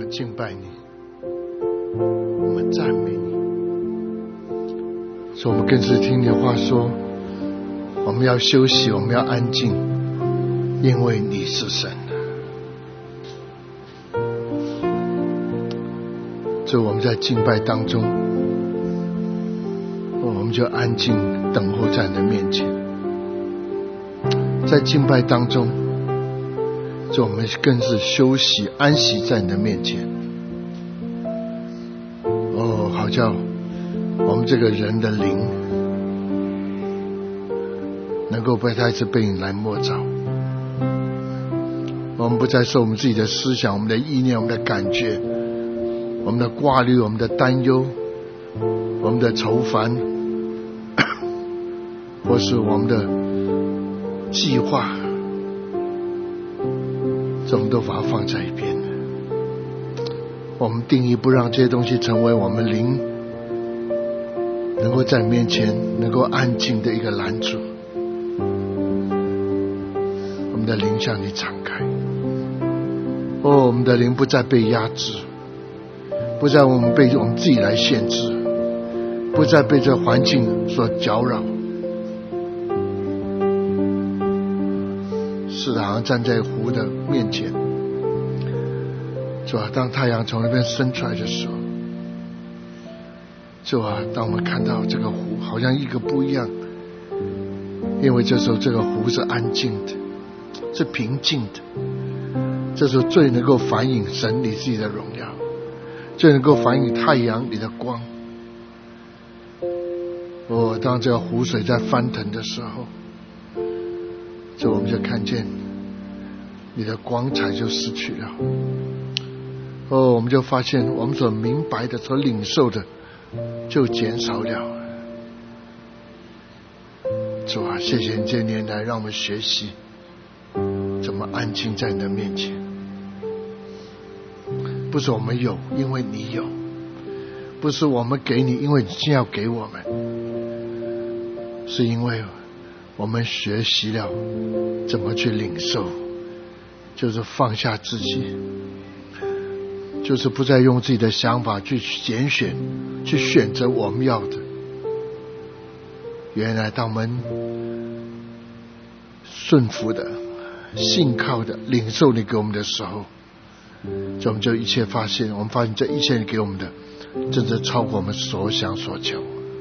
们敬拜你，我们赞美你。所以我们更是听你的话说，我们要休息，我们要安静，因为你是神。所以我们在敬拜当中，我们就安静等候在你的面前。在敬拜当中，所以我们更是休息安息在你的面前。好叫我们这个人的灵能够再次被你来摸着。我们不再受我们自己的思想、我们的意念、我们的感觉、我们的挂虑、我们的担忧、我们的愁烦，或是我们的计划，这我们都把它放在一边。我们定义不让这些东西成为我们灵能够在面前能够安静的一个拦阻。我们的灵向你敞开，我们的灵不再被压制，不再我们被我们自己来限制，不再被这环境所搅扰。是的，好像站在湖的面前，是吧？当太阳从那边升出来的时候，是吧？当我们看到这个湖好像一个不一样，因为这时候这个湖是安静的，是平静的，这时候最能够反映神你自己的荣耀，最能够反映太阳你的光。当这个湖水在翻腾的时候，所以我们就看见你的光彩就失去了。我们就发现我们所明白的、所领受的就减少了。主啊，谢谢你这些年来让我们学习怎么安静在你的面前。不是我们有，因为你有；不是我们给你，因为你先要给我们，是因为我们学习了怎么去领受，就是放下自己，就是不再用自己的想法去拣选、去选择我们要的。原来当我们顺服的、信靠的领受你给我们的时候，所以我们就一切发现，我们发现这一切你给我们的真的超过我们所想所求。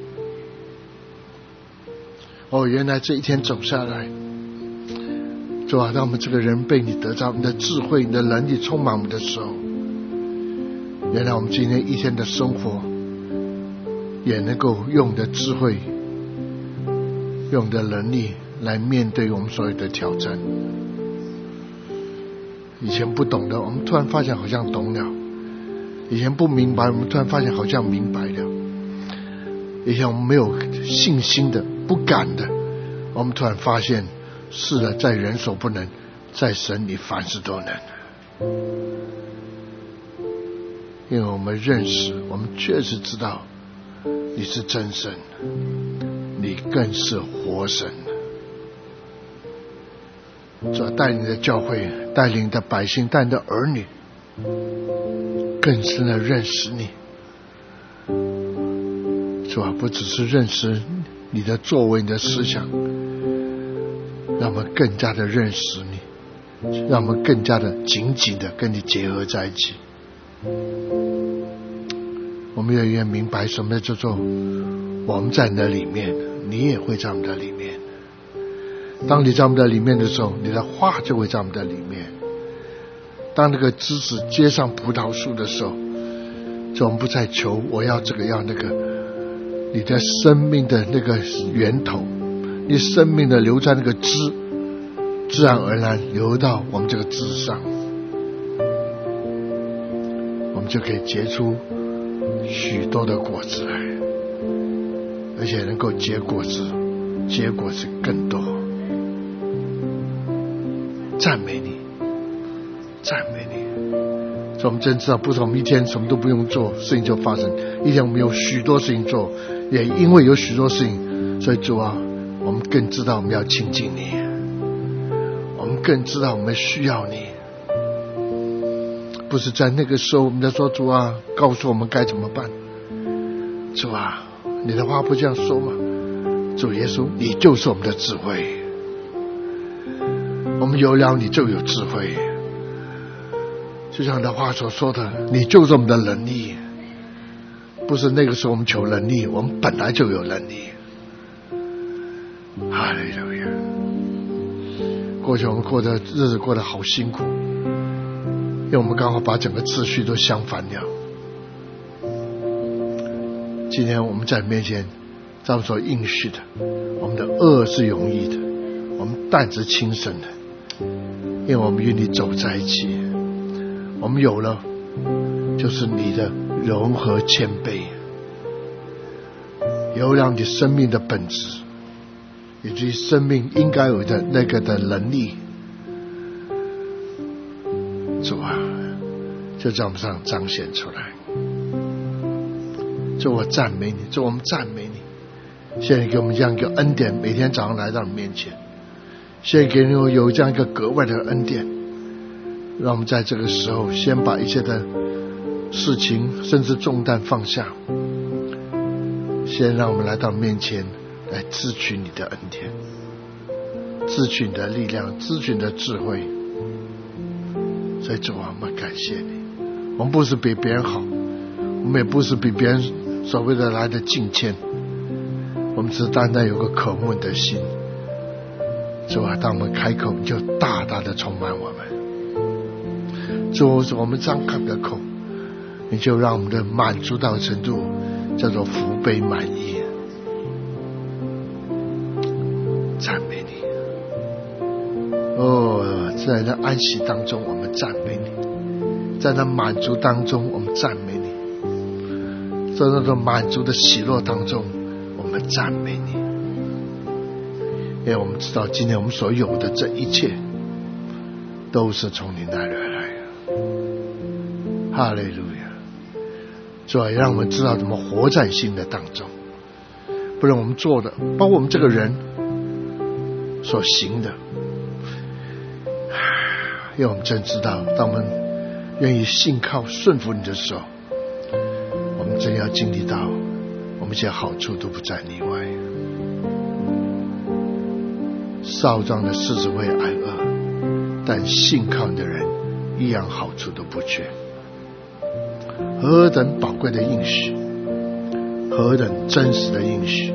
原来这一天走下来，主啊，当我们这个人被你得到你的智慧、你的能力充满我们的时候，原来我们今天一天的生活也能够用的智慧、用的能力来面对我们所有的挑战。以前不懂的，我们突然发现好像懂了；以前不明白，我们突然发现好像明白了；以前我们没有信心的、不敢的，我们突然发现是的，在人所不能，在神你凡事都能。因为我们认识，我们确实知道你是真神，你更是活神。主要带领的教会，带领的百姓，带领的儿女更深的认识你。主要不只是认识你的作为、你的思想，让我们更加的认识你，让我们更加的紧紧的跟你结合在一起。我们越来越明白什么叫做我们在你的里面，你也会在我们的里面。当你在我们的里面的时候，你的话就会在我们的里面。当那个枝子接上葡萄树的时候，就我们不再求我要这个要那个，你的生命的那个源头，你生命的流在那个枝，自然而然流到我们这个枝上，我们就可以结出许多的果子来，而且能够结果子，结果子更多。赞美你，赞美你。所以我们真知道，不是我们一天什么都不用做，事情就发生。一天我们有许多事情做，也因为有许多事情，所以主啊，我们更知道我们要亲近你，我们更知道我们需要你。不不是在那个时候我们在说主啊，告诉我们该怎么办。主啊，你的话不这样说吗？主耶稣，你就是我们的智慧，我们有了你就有智慧，就像你的话所说的，你就是我们的能力，不是那个时候我们求能力，我们本来就有能力。哈利路亚！过去我们日子过得好辛苦，因为我们刚好把整个秩序都相反了。今天我们在你面前，在我们所应许的，我们的恶是容易的，我们担是轻省的，因为我们与你走在一起，我们有了就是你的融合谦卑，有了你生命的本质，以及生命应该有的那个的能力。主啊，就在我们上彰显出来。主，我赞美你，主，我们赞美你。谢谢你给我们这样一个恩典，每天早上来到你面前。谢谢给你有这样一个格外的恩典，让我们在这个时候先把一切的事情甚至重担放下，先让我们来到面前来支取你的恩典，支取你的力量，支取你的智慧。所以主啊，我们感谢你。我们不是比别人好，我们也不是比别人所谓的来的敬虔，我们只是单单有个渴慕的心。主啊，当我们开口，你就大大的充满我们。主，我们张开的口，你就让我们的满足到程度叫做福杯满溢。赞美你。哦，在那安息当中我们赞美你，在那满足当中我们赞美你，在那种满足的喜乐当中我们赞美你。因为我们知道今天我们所有的这一切都是从你那里而来的。哈利路亚！主啊，让我们知道怎么活在新的当中，不然我们做的，包括我们这个人所行的，因为我们真知道，当我们愿意信靠顺服你的时候，我们真要经历到我们一些好处都不在你外。少壮的狮子会挨饿，但信靠你的人一样好处都不缺。何等宝贵的应许，何等真实的应许！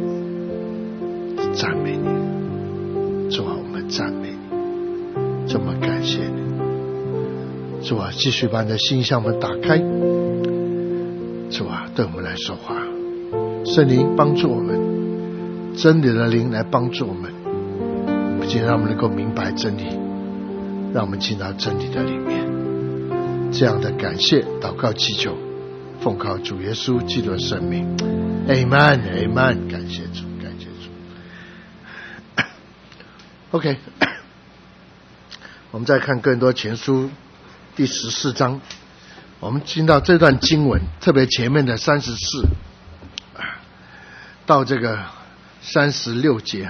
赞美你，主啊，我们赞美你，这么感谢你。主啊，继续把你的心向我们打开。主啊，对我们来说话，圣灵帮助我们，真理的灵来帮助我们，不仅让我们能够明白真理，让我们进到真理的里面。这样的感谢祷告祈求，奉靠主耶稣基督的圣名 Amen Amen。 感谢主，感谢主。 OK， 我们再看哥林多前书第14章，我们进到这段经文，特别前面的34到这个36节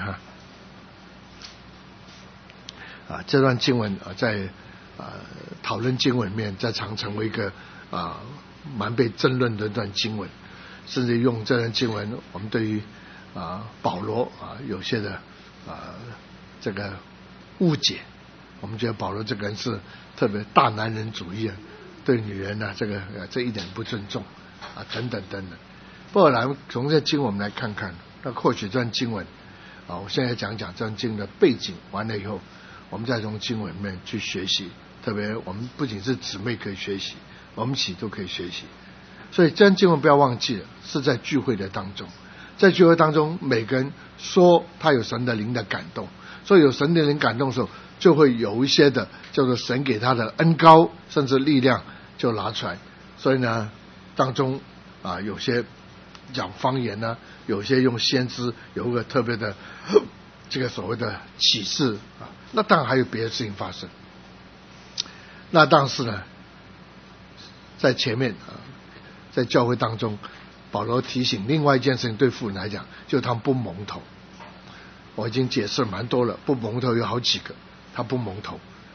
这段经文在讨论经文里面，在常成为一个蛮被争论的一段经文，甚至用这段经文，我们对于保罗有些的这个误解，我们觉得保罗这个人是特别大男人主义，对女人这一点不尊重等等等等。不过来从这经文我们来看看，那或许这段经文我现在讲讲这段经文的背景，完了以后我们再从经文里面去学习，特别我们不仅是姊妹可以学习，我们一起都可以学习。所以这段经文不要忘记了，是在聚会的当中，在聚会当中每个人说他有神的灵的感动，所以有神的灵感动的时候，就会有一些的叫做神给他的恩膏甚至力量就拿出来。所以呢当中有些讲方言呢，有些用先知，有一个特别的这个所谓的启示那当然还有别的事情发生。那但是呢在前面在教会当中，保罗提醒另外一件事情，对妇人来讲就是他们不蒙头。我已经解释蛮多了，不蒙头有好几个，他不蒙头，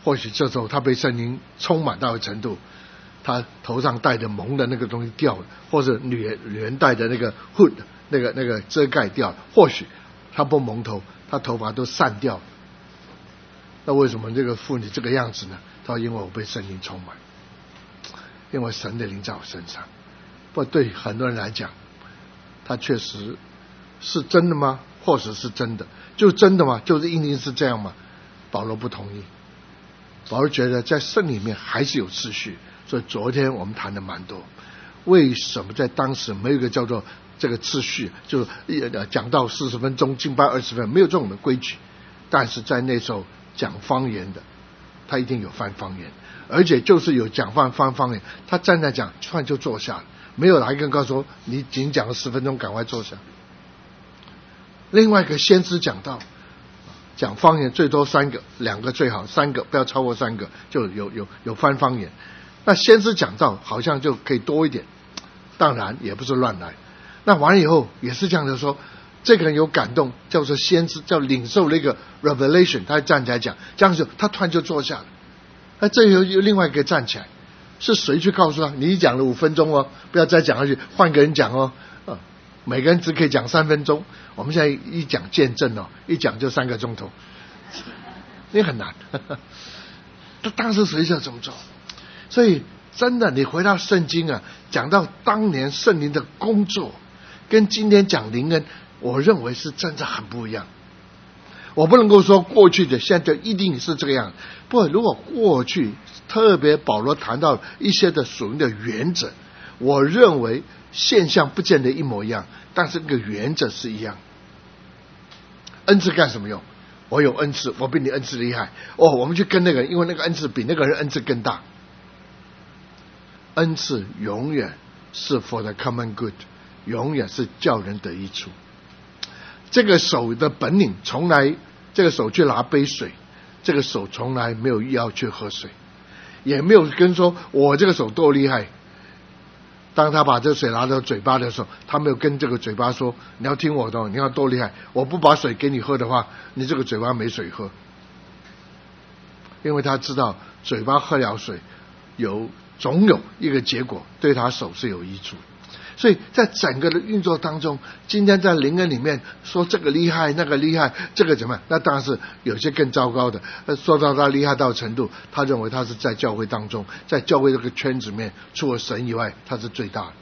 或许这时候他被圣灵充满到的程度，他头上戴的蒙的那个东西掉了，或者女人戴的那个 hood 那个遮盖掉了，或许他不蒙头，他头发都散掉了。那为什么这个妇女这个样子呢？他说因为我被圣灵充满，因为神的灵在我身上。不过对很多人来讲，他确实是真的吗？或许是真的，就真的吗？就是一定是这样吗？保罗不同意。保罗觉得在圣里面还是有秩序，所以昨天我们谈的蛮多。为什么在当时没有一个叫做这个秩序，就讲到40分钟敬拜20分，没有这种的规矩。但是在那时候讲方言的，他一定有翻方言，而且就是有讲翻方言，他站在讲突然就坐下了，没有来一个人告诉说你仅讲了10分钟赶快坐下。另外一个先知讲到讲方言最多3个，2个最好，3个不要超过3个，就有翻方言。那先知讲到好像就可以多一点，当然也不是乱来。那完了以后也是这样的说，这个人有感动，叫做先知，叫领受了一个 revelation， 他站起来讲，这样子他突然就坐下了。那这有另外一个站起来，是谁去告诉他？你讲了5分钟哦，不要再讲下去，换个人讲哦。每个人只可以讲3分钟。我们现在一讲见证哦，一讲就3个钟头，你很难。当时谁想怎么做？所以真的，你回到圣经啊，讲到当年圣灵的工作，跟今天讲灵恩，我认为是真的很不一样。我不能够说过去的现在就一定是这个样。不过如果过去特别保罗谈到一些的属灵的原则，我认为现象不见得一模一样，但是那个原则是一样。恩赐干什么用？我有恩赐，我比你恩赐厉害哦，我们去跟那个人，因为那个恩赐比那个人恩赐更大。恩赐永远是 for the common good， 永远是叫人得益处。这个手的本领从来，这个手去拿杯水，这个手从来没有要去喝水，也没有跟说我这个手多厉害。当他把这个水拿到嘴巴的时候，他没有跟这个嘴巴说你要听我的，你要多厉害，我不把水给你喝的话，你这个嘴巴没水喝。因为他知道嘴巴喝了水总有一个结果对他手是有益处。所以在整个的运作当中，今天在灵恩里面说这个厉害那个厉害，这个怎么样，那当然是有些更糟糕的。说到他厉害到程度，他认为他是在教会当中，在教会这个圈子里面，除了神以外他是最大的。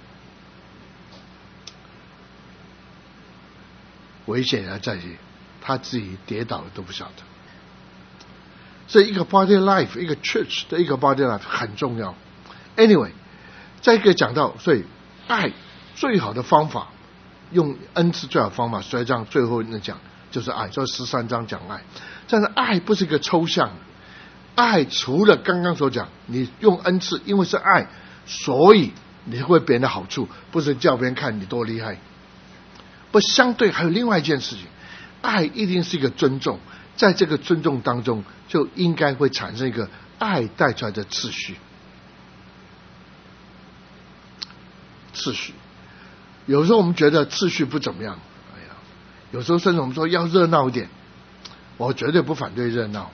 危险也在于他自己跌倒了都不晓得。所以一个 body life， 一个 church 的一个 body life 很重要。Anyway， 再一个讲到，所以爱最好的方法，用恩赐最好的方法，所以这样最后那讲就是爱，这13章讲爱。但是爱不是一个抽象的，爱除了刚刚所讲，你用恩赐，因为是爱，所以你会别人的好处，不是叫别人看你多厉害。不，相对还有另外一件事情，爱一定是一个尊重，在这个尊重当中，就应该会产生一个爱带出来的秩序。秩序，有时候我们觉得秩序不怎么样，有时候甚至我们说要热闹一点，我绝对不反对热闹。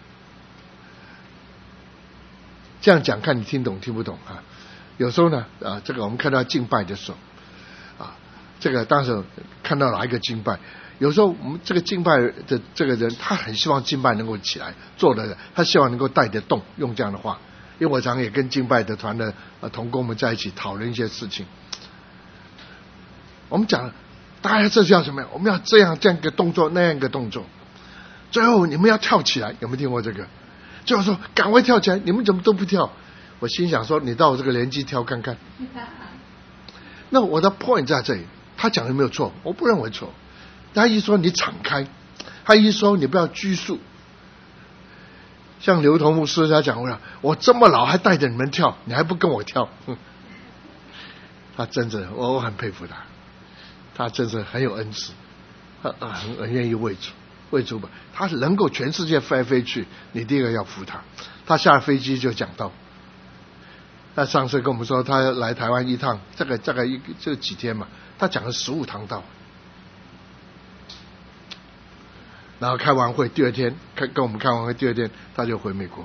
这样讲看你听懂听不懂啊？有时候呢这个我们看到敬拜的时候这个当时看到哪一个敬拜，有时候我们这个敬拜的这个人，他很希望敬拜能够起来做的，他希望能够带得动，用这样的话。因为我常也跟敬拜的团的同工们在一起讨论一些事情。我们讲大家这是要什么样？我们要这样一个动作，那样一个动作，最后你们要跳起来，有没有听过这个？最后说赶快跳起来，你们怎么都不跳？我心想说你到我这个年纪跳看看。那我的 point 在这里，他讲的没有错，我不认为错。他一说你敞开，他一说你不要拘束。像刘同牧师他讲我这么老还带着你们跳，你还不跟我跳？他真的我很佩服他，他真是很有恩赐，很愿意为主吧。他能够全世界飞来飞去，你第一个要服他。他下了飞机就讲到，他上次跟我们说他来台湾一趟，大概这几天嘛，他讲了15堂道。 然后开完会第二天，跟我们开完会第二天他就回美国，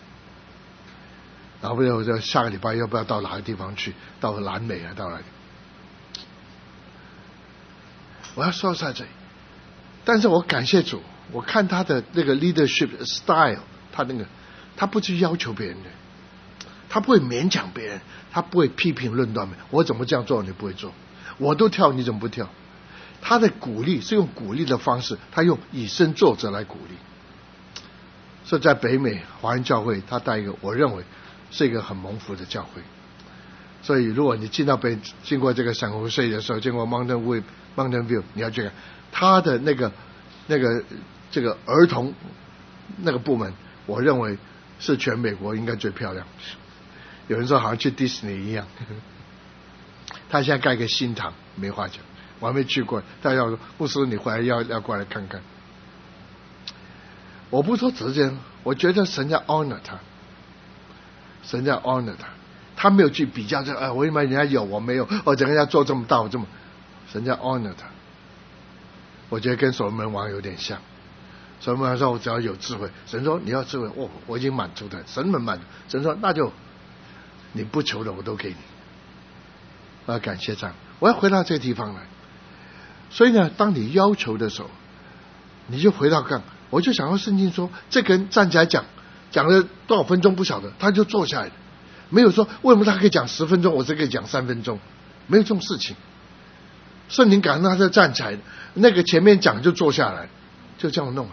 然后我就下个礼拜要不要到哪个地方去，到南美啊，到哪里？我要说在这里，但是我感谢主，我看他的那个 leadership style， 他不去要求别人的，他不会勉强别人，他不会批评论断别人，我怎么这样做你不会做，我都跳你怎么不跳？他的鼓励是用鼓励的方式，他用以身作则来鼓励。所以在北美华人教会，他带一个我认为是一个很蒙福的教会。所以如果你经过这个San Jose的时候，经过 Mountain View， 你要去看他的这个儿童那个部门，我认为是全美国应该最漂亮。有人说好像去迪士尼一样。他现在盖个新堂，没话讲，我还没去过。他要说牧师你回来要过来看看。我不说只是这样，我觉得神在 honor 他，神在 honor 他，他没有去比较这我以为人家有我没有，整个要做这么大，我这么，神在 honor 他。我觉得跟所罗门王有点像。所罗门王说我只要有智慧，神说你要智慧，我已经满足的，神很满足，神说那就你不求的我都给你。我要感谢这样，我要回到这个地方来。所以呢，当你要求的时候，你就回到我就想到圣经说，这个人站起来讲了多少分钟不晓得，他就坐下来了，没有说为什么他可以讲10分钟，我只可以讲3分钟，没有这种事情。圣灵感动他就站起来，那个前面讲就坐下来，就这样弄。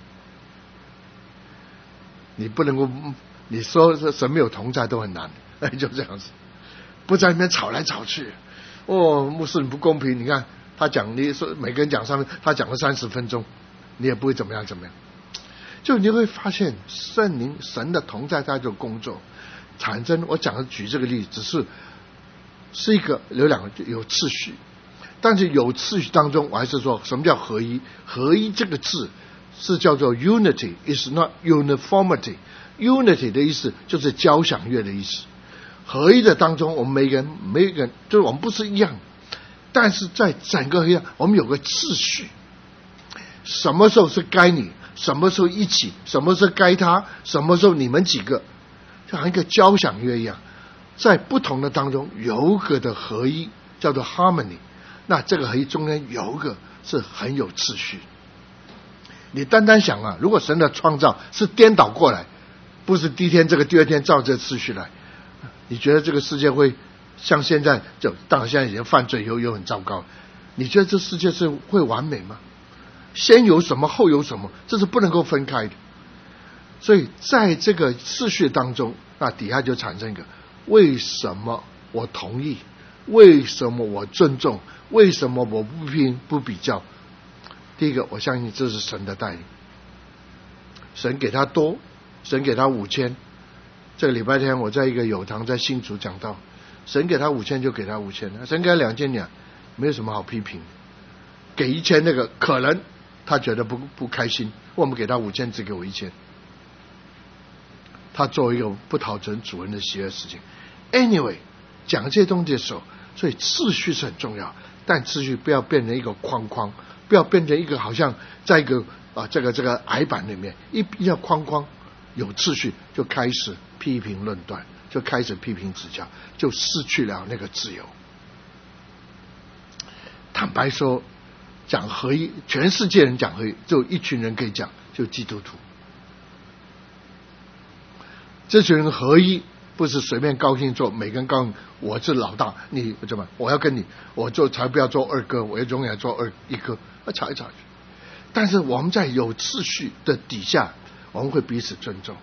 你不能够，你说神没有同在都很难，就这样子，不在那边吵来吵去。牧师你不公平，你看他讲，你说每个人讲3分，他讲了30分钟，你也不会怎么样。就你会发现圣灵神的同在在这工作产生。我举这个例子，是一个有两个有次序，但是有次序当中，我还是说什么叫合一？合一这个字是叫做 unity is not uniformity。unity 的意思就是交响乐的意思。合一的当中，我们每个人就是我们不是一样，但是在整个合一我们有个秩序。什么时候是该你，什么时候一起，什么时候该他，什么时候你们几个，就好像一个交响乐一样，在不同的当中有个的合一叫做 harmony。那这个合一中间有个是很有秩序。你单单想如果神的创造是颠倒过来，不是第一天这个第二天照这次序来，你觉得这个世界会像现在当然现在已经犯罪又很糟糕，你觉得这世界是会完美吗？先有什么后有什么，这是不能够分开的。所以在这个次序当中，那底下就产生一个为什么我同意，为什么我尊重，为什么我不拼不比较。第一个我相信这是神的带领，神给他多，神给他5000。这个礼拜天我在一个友堂在新竹讲到，神给他5000就给他5000，神给他2200，没有什么好批评。给1000那个可能他觉得不开心，我们给他5000只给我1000，他做一个不讨主人的喜悦的事情。Anyway， 讲这些东西的时候，所以秩序是很重要，但秩序不要变成一个框框，不要变成一个好像在一个这个矮板里面，一要框框有秩序，就开始批评论断，就开始批评指教，就失去了那个自由。坦白说，讲合一，全世界人讲合一，只有一群人可以讲，就基督徒。这群人合一不是随便高兴做，每个人高兴我是老大，你怎么我要跟你，我才不要做二哥，我要永远做一哥，吵一吵去。但是我们在有秩序的底下，我们会彼此尊重。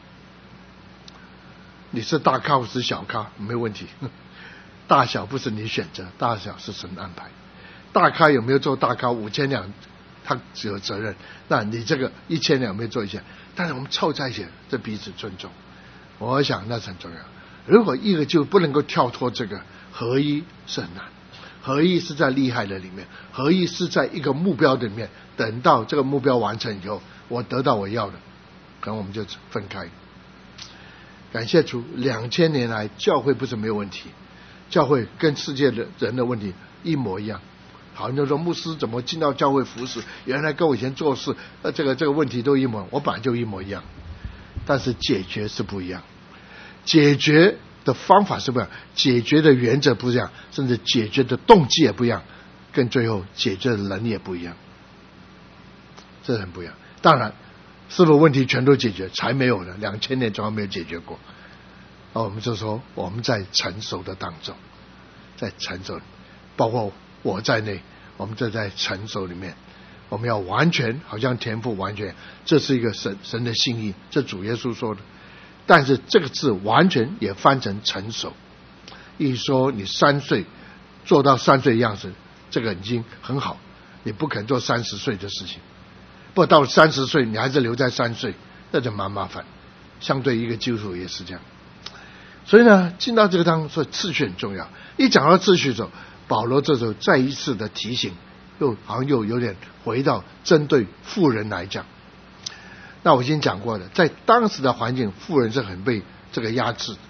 你是大咖或是小咖没问题，大小不是你选择，大小是神安排。大咖有没有做大咖5000两，他只有责任。那你这个1000两没有做1000，但是我们凑在一起，这彼此尊重，我想那是很重要。如果一个就不能够跳脱这个合一是很难，合一是在厉害的里面，合一是在一个目标的里面，等到这个目标完成以后，我得到我要的，可能我们就分开。感谢主，2000年来教会不是没有问题，教会跟世界的人的问题一模一样， 好像就说牧师怎么进到教会服侍，原来跟我以前做事这个问题都一模，我本来就一模一样，但是解决是不一样，解决的方法是不一样，解决的原则不一样，甚至解决的动机也不一样，跟最后解决的人也不一样，这很不一样。当然是不是问题全都解决才没有呢？2000年从来没有解决过。我们就说我们在成熟的当中，在成熟，包括我在内，我们这在成熟里面，我们要完全好像天父完全，这是一个神的心意，这主耶稣说的。但是这个字完全也翻成成熟，一说你3岁做到3岁的样子，这个已经很好，你不肯做30岁的事情。不过到了30岁你还是留在3岁，那就蛮麻烦，相对一个基督徒也是这样。所以呢，进到这个当中说秩序很重要。一讲到秩序的时候，保罗这时候再一次的提醒，好像又有点回到针对妇人来讲。那我已经讲过了，在当时的环境，妇人是很被这个压制，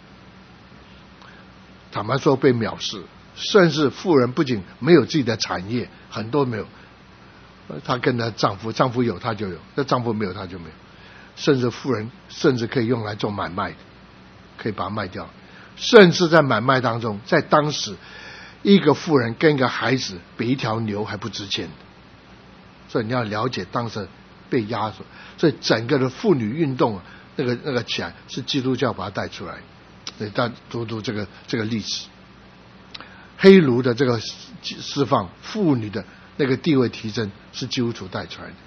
坦白说被藐视，甚至妇人不仅没有自己的产业，很多没有，她跟她丈夫有她就有，那丈夫没有她就没有，甚至妇人甚至可以用来做买卖的，可以把它卖掉，甚至在买卖当中，在当时一个妇人跟一个孩子比一条牛还不值钱的，所以你要了解当时被压缩，所以整个的妇女运动那个起来是基督教把它带出来。所以大家读这个历史，黑奴的这个释放，妇女的那个地位提升是基督徒带出来的。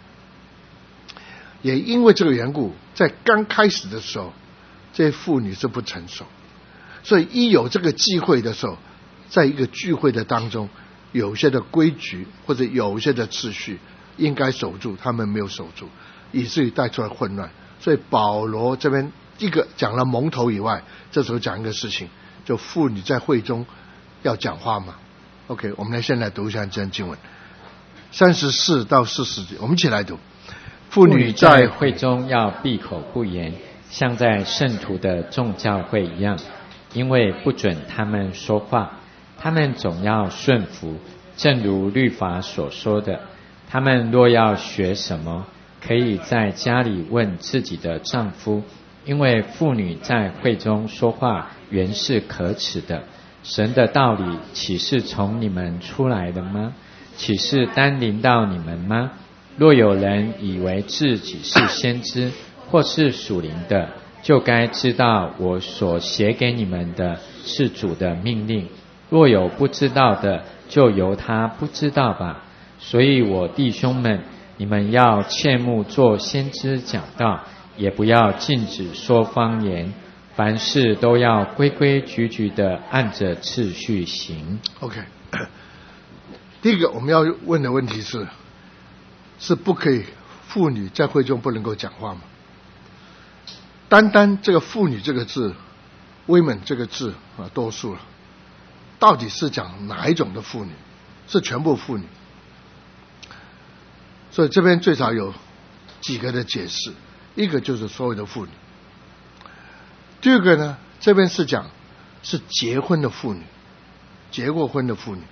也因为这个缘故，在刚开始的时候，这些妇女是不成熟，所以一有这个机会的时候，在一个聚会的当中，有些的规矩或者有些的秩序应该守住，他们没有守住，以至于带出来混乱。所以保罗这边一个讲了蒙头以外，这时候讲一个事情，就妇女在会中要讲话嘛。OK， 我们现在读一下这段经文，34到40节，我们一起来读。 妇女在会中要闭口不言，像在圣徒的众教会一样，因为不准他们说话，他们总要顺服，正如律法所说的。他们若要学什么，可以在家里问自己的丈夫，因为妇女在会中说话原是可耻的。神的道理岂是从你们出来的吗？岂是单临到你们吗？若有人以为自己是先知或是属灵的，就该知道我所写给你们的是主的命令。若有不知道的，就由他不知道吧。所以我弟兄们，你们要切勿做先知讲道，也不要禁止说方言，凡事都要规规矩矩的按着次序行。 OK， 第一个我们要问的问题是不可以妇女在会中不能够讲话吗？单单这个妇女这个字 women 这个字多数了，到底是讲哪一种的妇女？是全部妇女？所以这边最少有几个的解释，一个就是所有的妇女，第二个呢，这边是讲是结婚的妇女，结过婚的妇女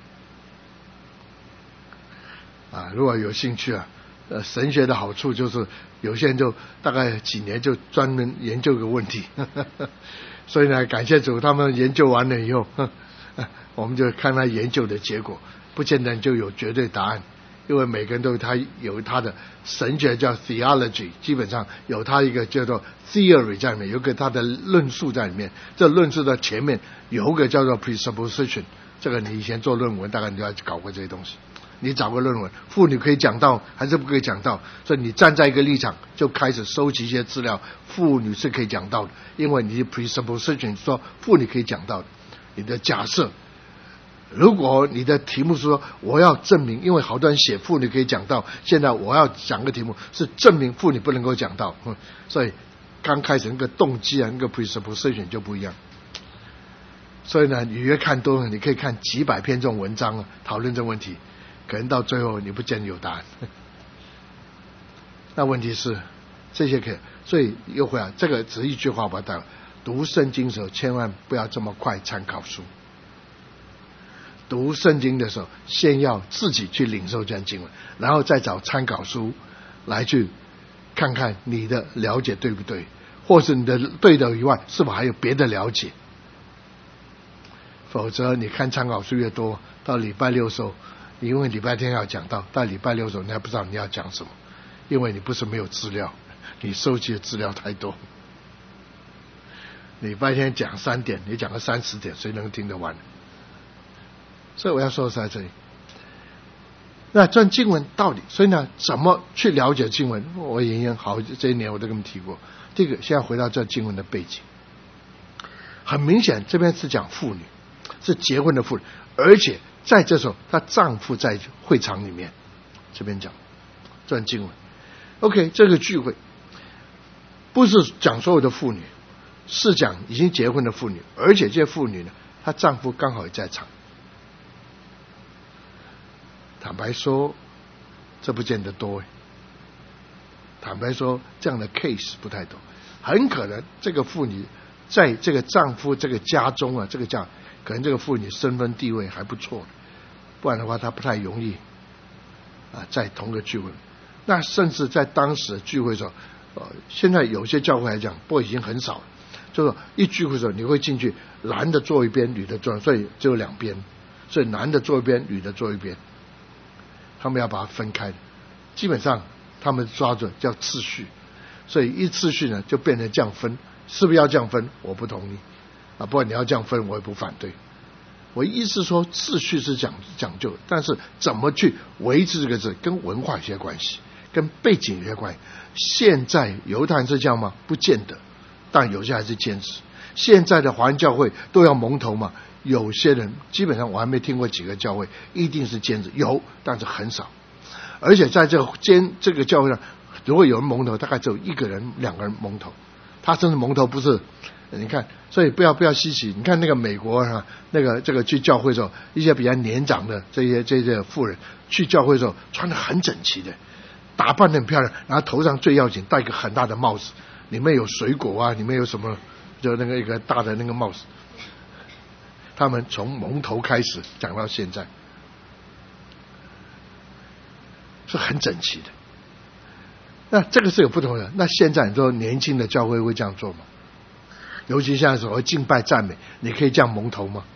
如果有兴趣神学的好处就是有些人就大概几年就专门研究个问题所以呢，感谢主，他们研究完了以后我们就看他研究的结果，不见得就有绝对答案，因为每个人都有他的神学叫 theology， 基本上有他一个叫做 theory 在里面，有个他的论述在里面，这论述的前面有一个叫做 presupposition， 这个你以前做论文大概你就要搞过这些东西，你找个论文，妇女可以讲道还是不可以讲道，所以你站在一个立场就开始收集一些资料，妇女是可以讲道的，因为你的 presupposition 说妇女可以讲道的，你的假设，如果你的题目是说我要证明，因为好多人写妇女可以讲道，现在我要讲个题目是证明妇女不能够讲道，所以刚开始那个动机那个 presupposition 就不一样。所以呢，你越看多，你可以看几百篇这种文章讨论这个问题，可能到最后你不见得有答案。那问题是这些可以，所以又回来，这个只是一句话把它带了。读圣经的时候千万不要这么快参考书， 读圣经的时候，先要自己去领受这样经文，然后再找参考书来去看看你的了解对不对，或是你的对的以外，是否还有别的了解。否则你看参考书越多，到礼拜六的时候，因为礼拜天要讲到礼拜六的时候，你还不知道你要讲什么，因为你不是没有资料，你收集的资料太多。礼拜天讲3点，你讲个30点，谁能听得完？所以我要说的是在这里。那这经文到底，所以呢，怎么去了解经文？我已经这一年我都跟你们提过。这个现在回到这经文的背景，很明显这边是讲妇女，是结婚的妇女，而且在这时候她丈夫在会场里面，这边讲这段经文。OK， 这个聚会不是讲所有的妇女，是讲已经结婚的妇女，而且这些妇女呢，她丈夫刚好也在场。坦白说，这不见得多。坦白说，这样的 case 不太多，很可能这个妇女在这个丈夫这个家中啊，这个家可能这个妇女身份地位还不错，不然的话她不太容易在同个聚会。那甚至在当时的聚会的时候，现在有些教会来讲，不过已经很少了，就是一聚会的时候，你会进去，男的坐一边，女的坐，所以只有2边，所以男的坐一边，女的坐一边。他们要把它分开，基本上他们抓着叫次序，所以一次序呢就变成这样分，是不是要这样分？我不同意不过你要这样分，我也不反对。我意思说次序是讲究，但是怎么去维持这个字，跟文化有些关系，跟背景有些关系。现在犹太人是这样吗？不见得，但有些还是坚持。现在的华人教会都要蒙头嘛？有些人基本上我还没听过几个教会一定是坚持，有，但是很少。而且在这个教会上，如果有人蒙头，大概只有1个人、2个人蒙头。他甚至蒙头不是，你看，所以不要稀奇。你看那个美国这个去教会的时候，一些比较年长的这些妇人去教会的时候，穿得很整齐的，打扮得很漂亮，然后头上最要紧戴一个很大的帽子，里面有水果里面有什么，就那个一个大的那个帽子。他们从蒙头开始讲到现在，是很整齐的。那这个是有不同的。那现在你说年轻的教会会这样做吗？尤其现在所谓敬拜赞美，你可以这样蒙头吗？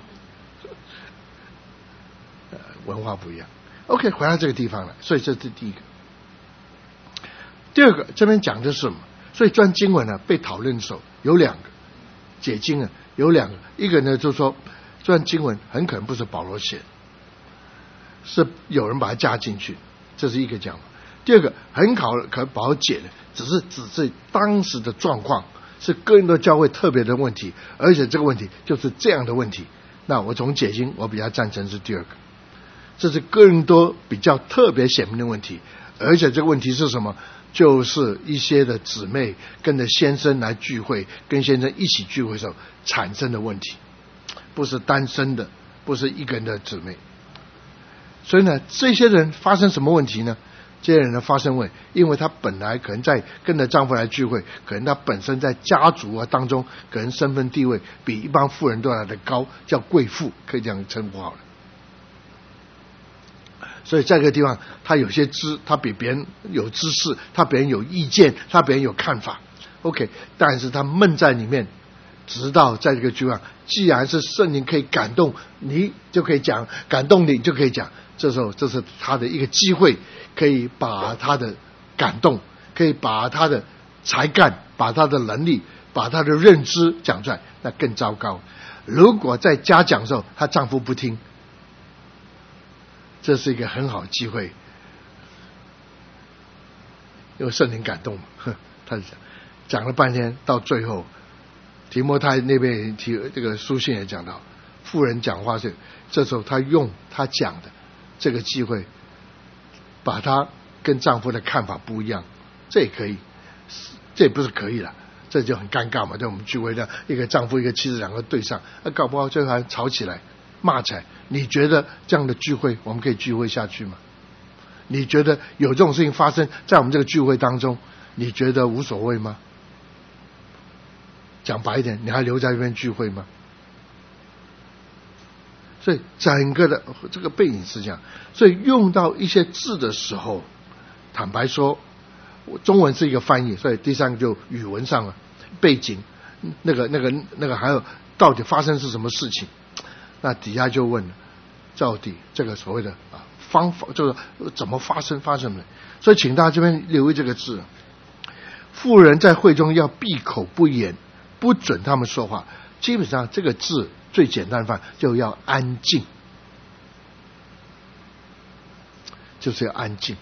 文化不一样。OK， 回到这个地方来，所以这是第一个。第二个，这边讲的是什么？所以这段经文呢被讨论的时候有2个解经有2个，一个呢就是说这段经文很可能不是保罗写的，是有人把它加进去，这是一个讲法。第二个很可能保罗解的只是当时的状况，是哥林多教会特别的问题，而且这个问题就是这样的问题。那我从解经我比较赞成是第2个，这是哥林多比较特别显明的问题。而且这个问题是什么？就是一些的姊妹跟着先生来聚会，跟先生一起聚会的时候产生的问题，不是单身的，不是一个人的姊妹。所以呢，这些人发生什么问题呢？这些人的发生问题，因为他本来可能在跟着丈夫来聚会，可能他本身在家族当中，可能身份地位比一般妇人都来得高，叫贵妇，可以这样称呼好了。所以在这个地方，他有些他比别人有知识，他比别人有意见，他比别人有看法 OK， 但是他闷在里面，直到在这个聚会上，既然是圣灵可以感动你，就可以讲，感动你就可以讲，这时候这是他的一个机会，可以把他的感动，可以把他的才干，把他的能力，把他的认知讲出来，那更糟糕。如果在家讲的时候，她丈夫不听，这是一个很好的机会，因为圣灵感动嘛，他讲了半天，到最后提摩太那边这个书信也讲到，妇人讲话是这时候他用他讲的这个机会，把他跟丈夫的看法不一样，这也可以，这也不是可以了，这就很尴尬嘛。在我们聚会上，一个丈夫一个妻子两个对上，搞不好最后还吵起来骂起来。你觉得这样的聚会我们可以聚会下去吗？你觉得有这种事情发生在我们这个聚会当中，你觉得无所谓吗？讲白一点，你还留在这边聚会吗？ 所以整个的这个背景是这样，所以用到一些字的时候，坦白说，中文是一个翻译，所以第三个就语文上了背景，那个还有到底发生是什么事情，那底下就问，到底这个所谓的方法就是怎么发生的，所以请大家这边留意这个字，妇人在会中要闭口不言，不准他们说话。基本上这个字最简单的范就要安静，就是要安静，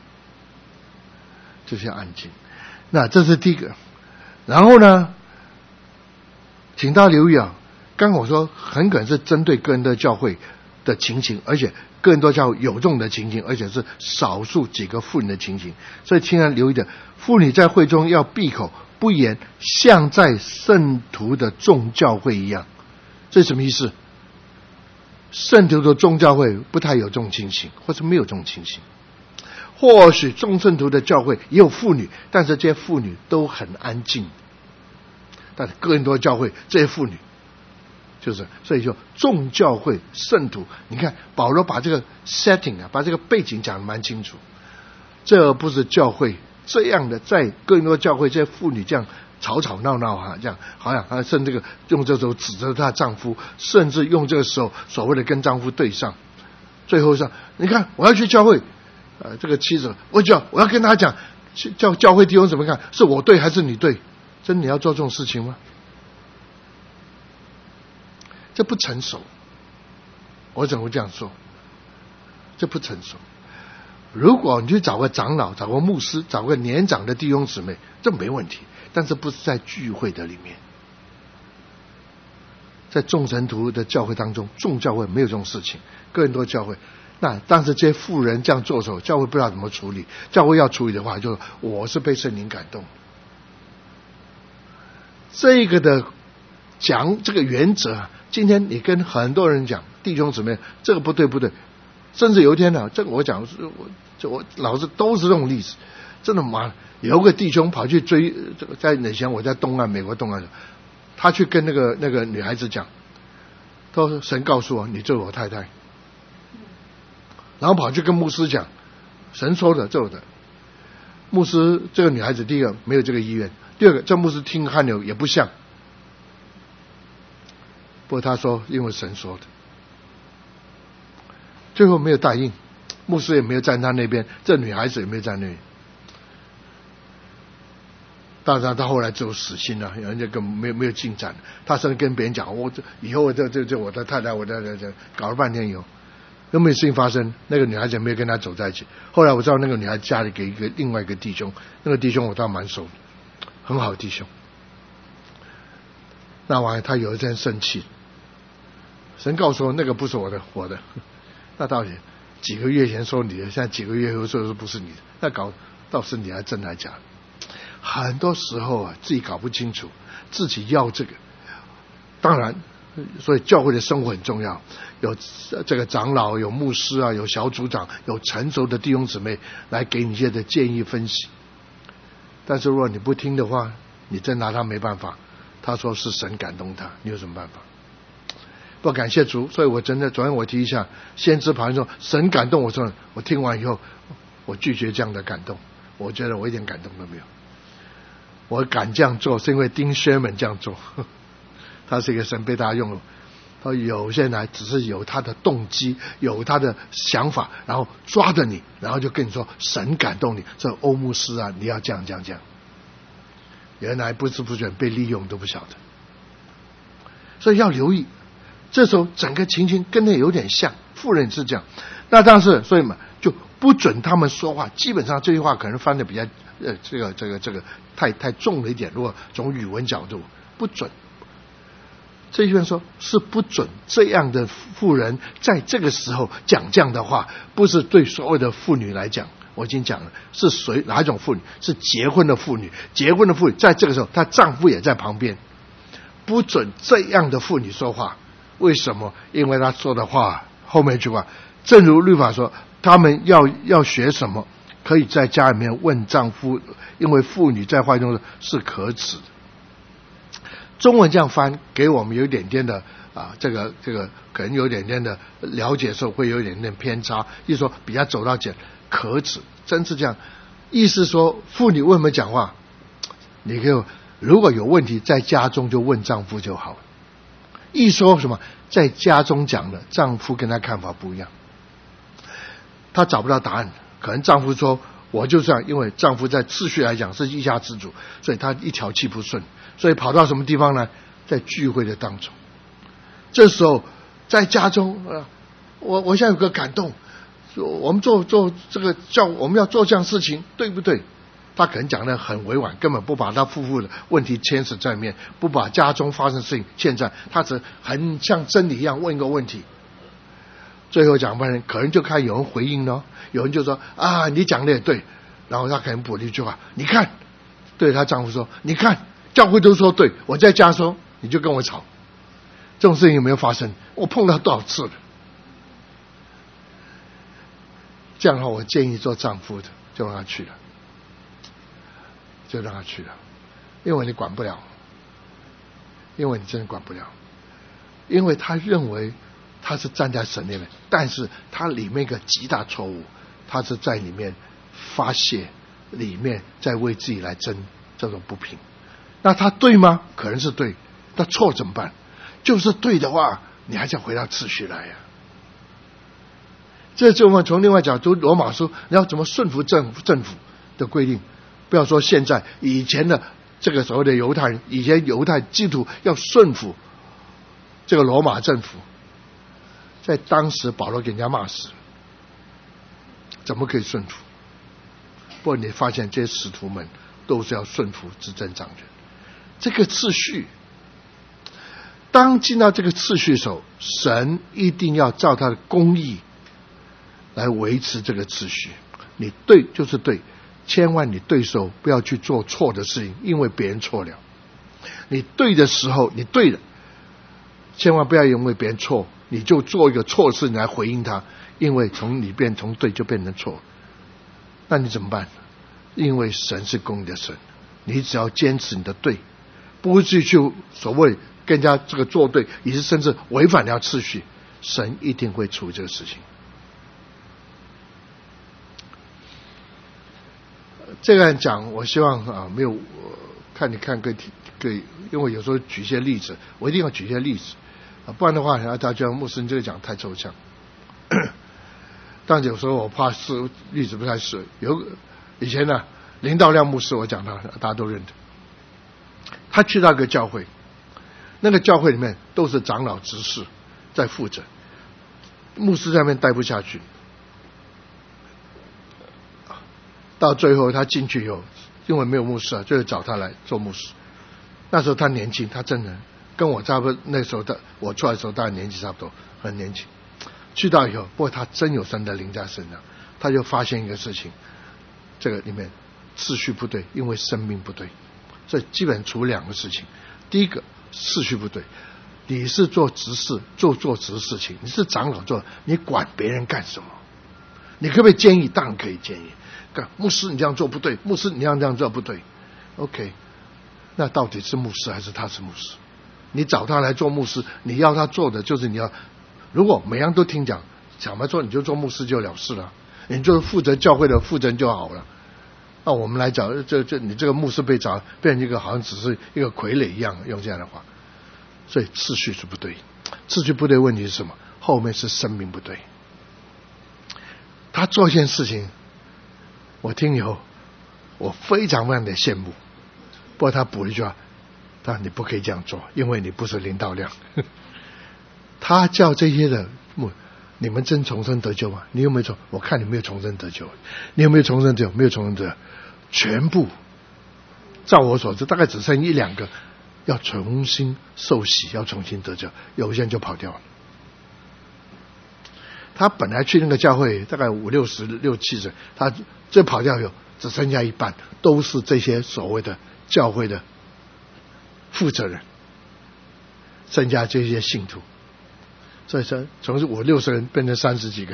就是要安静。那这是第一个。然后呢，请大家留意啊，刚刚我说很可能是针对哥林多教会的情形，而且哥林多教会有这种的情形，而且是少数几个妇女的情形，所以请大家留意的，妇女在会中要闭口不言，像在圣徒的众教会一样。这是什么意思？圣徒的众教会不太有这种情形，或是没有这种情形。或许众圣徒的教会也有妇女，但是这些妇女都很安静。但是哥林多教会这些妇女，就是所以就众教会圣徒，你看保罗把这个 setting 把这个背景讲得蛮清楚。这不是教会这样的，在哥林多教会这些妇女这样吵吵闹闹这样好像甚至用这时候指责她丈夫，甚至用这个时候所谓的跟丈夫对上，最后上你看我要去教会，这个妻子我要跟他讲，教会弟兄怎么看，是我对还是你对？真的你要做这种事情吗？这不成熟，我怎么会这样说？这不成熟。如果你去找个长老，找个牧师，找个年长的弟兄姊妹，这没问题，但是不是在聚会的里面，在众神徒的教会当中，众教会没有这种事情，哥林多教会。那但是这些妇人这样做的时候，教会不知道怎么处理，教会要处理的话，就是我是被圣灵感动，这个的讲这个原则，今天你跟很多人讲，弟兄姊妹，这个不对，甚至有一天呢，这个我讲我老是都是这种例子，真的吗？有个弟兄跑去追，在以前我在美国东岸，他去跟那个女孩子讲，他说神告诉我你就是我太太，然后跑去跟牧师讲，神说的这的。牧师这个女孩子第一个没有这个意愿，第二个这牧师听看了也不像，不过他说因为神说的，最后没有答应，牧师也没有站他那边，这女孩子也没有站那边。当然他后来只有死心了，人家根本没有进展，他甚至跟别人讲，我以后这我的太太，我的搞了半天以后又没有事情发生，那个女孩子也没有跟他走在一起。后来我知道那个女孩家里给另外一个弟兄，那个弟兄我倒蛮熟的，很好的弟兄。那完了他有一天生气，神告诉我那个不是我的，那到底几个月前说你的，现在几个月后说不是你的，那搞到是你还真还假的？很多时候自己搞不清楚，自己要这个，当然。所以教会的生活很重要，有这个长老，有牧师有小组长，有成熟的弟兄姊妹来给你一些的建议分析。但是如果你不听的话，你真拿他没办法。他说是神感动他，你有什么办法？不感谢主，所以我真的昨天我提一下，先知旁说神感动我，说我听完以后，我拒绝这样的感动，我觉得我一点感动都没有。我敢这样做是因为丁薛门这样做。他是一个神被大家用了，他有些人只是有他的动机，有他的想法，然后抓着你，然后就跟你说神感动你，这欧牧师你要这样，原来不知不觉被利用都不晓得，所以要留意。这时候整个情形跟那有点像，妇人是这样，那但是所以嘛就不准他们说话。基本上这句话可能翻的比较这个太重了一点，如果从语文角度不准。这一句说是不准这样的妇人在这个时候讲这样的话，不是对所有的妇女来讲，我已经讲了，是哪一种妇女？是结婚的妇女。结婚的妇女在这个时候她丈夫也在旁边，不准这样的妇女说话。为什么？因为她说的话后面一句话，正如律法说他们要学什么，可以在家里面问丈夫，因为妇女在怀中是可耻的。中文这样翻给我们有一点点的这个可能有点点的了解的时候会有点点偏差，意思说比较走到简可耻，真是这样。意思说妇女为什么讲话？你可以如果有问题在家中就问丈夫就好了。一说什么在家中讲的，丈夫跟他看法不一样，他找不到答案，可能丈夫说我就这样，因为丈夫在秩序来讲是一家之主，所以他一条气不顺，所以跑到什么地方呢？在聚会的当中，这时候在家中我现在有个感动，我们做这个我们要做这样事情对不对？他可能讲得很委婉，根本不把他夫妇的问题牵扯在面，不把家中发生的事情现在，他只很像真理一样问一个问题。最后讲半天，可能就看有人回应了，有人就说你讲的也对，然后他可能补了一句话，你看，对他丈夫说，你看教会都说对，我在家说你就跟我吵，这种事情有没有发生？我碰到多少次了？这样的话，我建议做丈夫的就让他去了，因为你管不了，因为你真的管不了，因为他认为他是站在神那边，但是他里面一个极大错误，他是在里面发泄，里面在为自己来争这种不平。那他对吗？可能是对，那错怎么办？就是对的话，你还是要回到秩序来呀。这就我们从另外角度，罗马书你要怎么顺服政府的规定？不要说现在，以前的这个所谓的犹太人，以前犹太基督徒要顺服这个罗马政府，在当时保罗给人家骂死了，怎么可以顺服？不过你发现这些使徒们都是要顺服执政掌权，这个秩序。当进到这个秩序的时候，神一定要照他的公义来维持这个秩序。你对就是对，千万你对的时候不要去做错的事情，因为别人错了。你对的时候你对了，千万不要因为别人错你就做一个错事来回应他，因为从对就变成错。那你怎么办？因为神是公义的神，你只要坚持你的对，不会去所谓跟人家这个作对，也是甚至违反了秩序，神一定会处理这个事情。这个人讲，我希望没有看各因为有时候举一些例子，我一定要举一些例子不然的话大家牧师你这个讲太抽象。但有时候我怕是例子不太适合。以前呢，林道亮牧师我讲他大家都认得，他去到一个教会，那个教会里面都是长老执事在负责，牧师在那边待不下去，到最后他进去以后，因为没有牧师就找他来做牧师。那时候他年轻，他真的跟我差不多，那时候我出来的时候大概年纪差不多，很年轻。去到以后，不过他真有神的灵在身上，他就发现一个事情，这个里面秩序不对，因为生命不对，所以基本除两个事情。第一个秩序不对，你是做执事做执事情，你是长老做，你管别人干什么？你可不可以建议？当然可以建议。牧师你这样做不对，牧师你这样做不对。 OK， 那到底是牧师还是他是牧师？你找他来做牧师，你要他做的就是你要，如果每样都听讲想办法做，你就做牧师就了事了，你就负责教会的负责人就好了。那我们来讲，你这个牧师被找变成一个好像只是一个傀儡一样，用这样的话，所以秩序是不对。秩序不对，问题是什么？后面是生命不对。他做一件事情，我听以后我非常非常的羡慕。不过他补了一句话，他说你不可以这样做，因为你不是林道亮。他叫这些人，你们真重生得救吗？你有没有重？我看你没有重生得救。你有没有重生得救？没有重生得救。全部照我所知大概只剩一两个要重新受洗，要重新得救，有些人就跑掉了。他本来去那个教会大概50、60、70岁，他这跑掉以后只剩下一半，都是这些所谓的教会的负责人，剩下这些信徒，所以说从50、60人变成30几个。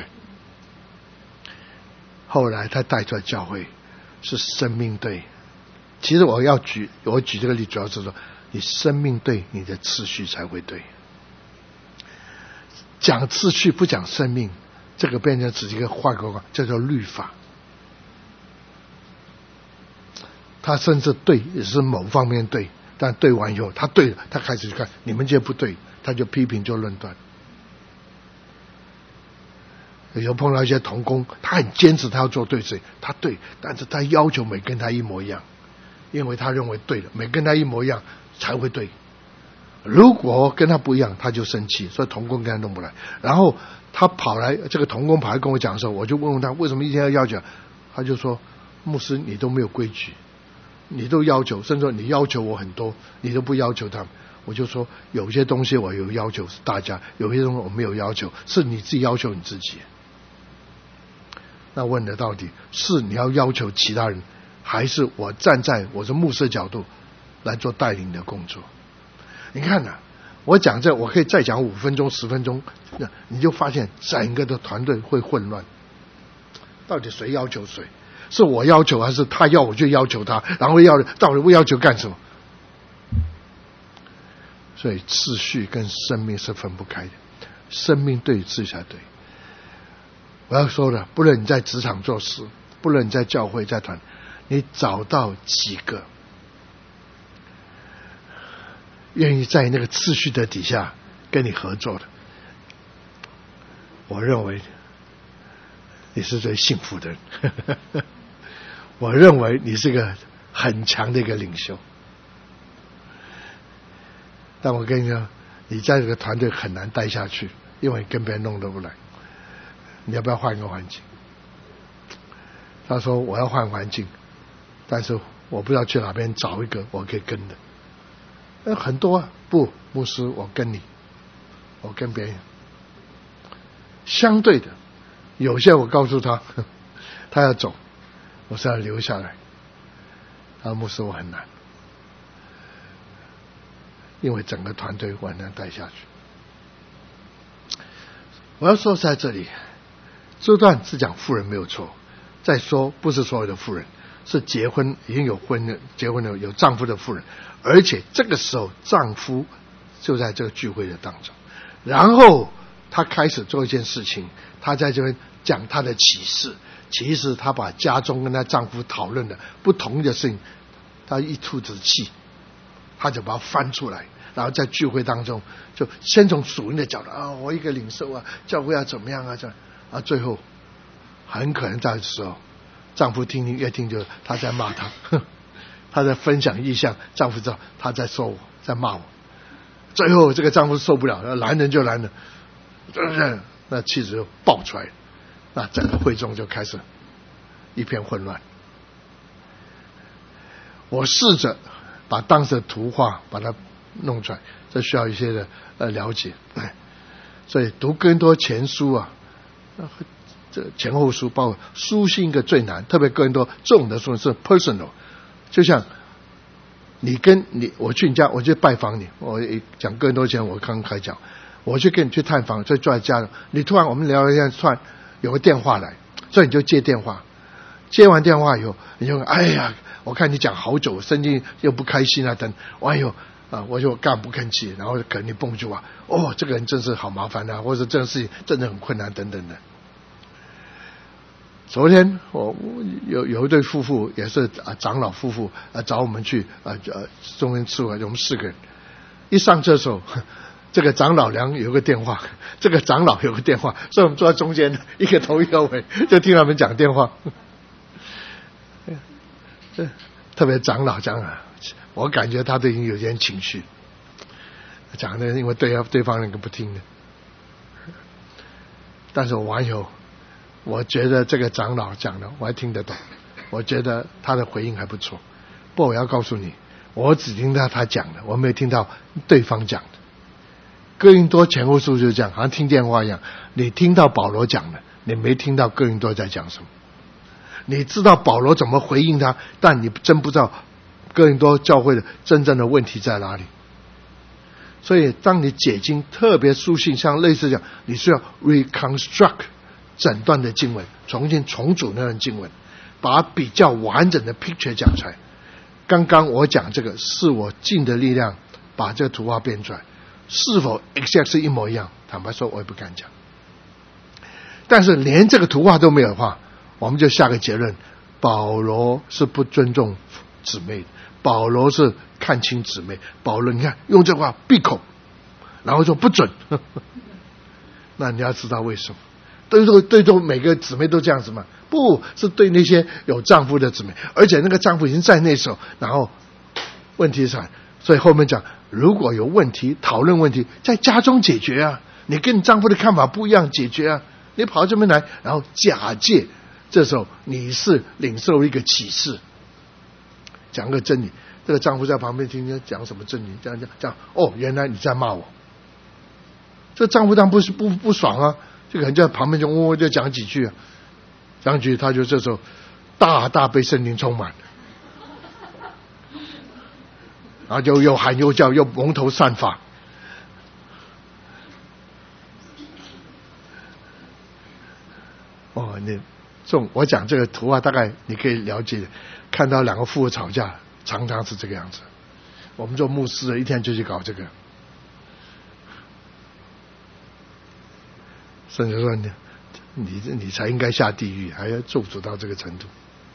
后来他带出来教会是生命对。其实我举这个例主要是说，你生命对，你的秩序才会对。 讲秩序不讲生命，这个变成只是一个画勾勾，叫做律法。他甚至对也是某方面对，但对完以后他对了，他开始去看你们这不对，他就批评就论断。有碰到一些同工，他很坚持他要做对事，他对，但是他要求每跟他一模一样，因为他认为对了，每跟他一模一样才会对。如果跟他不一样，他就生气，所以同工跟他弄不来。然后他跑来，这个同工跑来跟我讲的时候，我就问问他为什么一天要求，他就说：牧师你都没有规矩，你都要求，甚至说你要求我很多，你都不要求他们。我就说有些东西我有要求是大家，有些东西我没有要求，是你自己要求你自己。那问的到底是你要要求其他人，还是我站在我是牧师的角度来做带领的工作？你看呐，我讲这我可以再讲5分钟10分钟，你就发现整个的团队会混乱。到底谁要求谁？是我要求还是他要我就要求他？然后到底我要求干什么？所以秩序跟生命是分不开的，生命对秩序才对。我要说的，不论你在职场做事，不论你在教会在团，你找到几个愿意在那个秩序的底下跟你合作的，我认为你是最幸福的人。我认为你是个很强的一个领袖。但我跟你说，你在这个团队很难待下去，因为跟别人弄得不来。你要不要换一个环境？他说我要换环境，但是我不知道去哪边找一个我可以跟的。很多啊，不，牧师我跟你，我跟别人。相对的，有些我告诉他，他要走，我是要留下来。他说牧师我很难，因为整个团队我很难带下去。我要说在这里，这段是讲妇人没有错。再说不是所有的妇人，是结婚已经有结婚的有丈夫的妇人，而且这个时候丈夫就在这个聚会的当中，然后他开始做一件事情，他在这边讲他的启示。其实他把家中跟他丈夫讨论的不同的事情，他一吐子气，他就把它翻出来，然后在聚会当中就先从属灵的角度啊，我一个领袖啊，教会要怎么样啊，这样啊，最后很可能在的时候，丈夫越听就他在骂他，他在分享意向，丈夫知道他在说我，在骂我。最后这个丈夫受不了，拦人就拦了，那妻子就爆出来，那整个会众就开始一片混乱。我试着把当时的图画把它弄出来，这需要一些的了解。所以读哥林多前书啊，这前后书包括书信一个最难，特别哥林多这种的书是 personal， 就像我去你家，我去拜访你，我讲哥林多前我刚开讲，我去跟你去探访，就坐在家里，你突然我们聊一下，突然有个电话来，所以你就接电话，接完电话以后，你就哎呀，我看你讲好久，声音又不开心啊等，哎呦啊，我就干不吭气，然后可能你蹦句话，哦，这个人真是好麻烦啊，或者这个事情真的很困难等等的。昨天我有一对夫妇，也是长老夫妇找我们去中间吃饭，我们4个人一上厕所，这个长老娘有个电话，这个长老有个电话，所以我们坐在中间，一个头一个尾，就听他们讲电话。特别长老讲啊，我感觉他都已经有点情绪，讲的因为对方那个不听的。但是我完以后，我觉得这个长老讲的我还听得懂，我觉得他的回应还不错。不过我要告诉你，我只听到他讲的，我没有听到对方讲的。哥林多前后书就是这样，好像听电话一样，你听到保罗讲的，你没听到哥林多在讲什么。你知道保罗怎么回应他，但你真不知道哥林多教会的真正的问题在哪里。所以当你解经，特别书信像类似这样，你需要 reconstruct 整段的经文，重新重组那段经文，把比较完整的 picture 讲出来。刚刚我讲这个是我尽的力量把这个图画变出来，是否 exact 是一模一样， 坦白说我也不敢讲。但是连这个图画都没有的话，我们就下个结论，保罗是不尊重姊妹的，保罗是看清姊妹，保罗你看用这话闭口，然后说不准那你要知道为什么，对每个姊妹都这样子吗？不是，对那些有丈夫的姊妹，而且那个丈夫已经在那时候，然后问题是，所以后面讲如果有问题讨论问题在家中解决啊，你跟你丈夫的看法不一样解决啊，你跑到这边来然后假借，这时候你是领受一个启示，讲个真理，这个丈夫在旁边听听讲什么真理，这样哦，原来你在骂我，这丈夫当然不爽啊，这个人在旁边就讲几句啊，讲几句他就这时候大被圣灵充满，然后就又喊又叫又蒙头散发。哦，我讲这个图画大概你可以了解，看到两个夫妇吵架常常是这个样子，我们做牧师的一天就去搞这个，甚至说你才应该下地狱，还要咒诅到这个程度。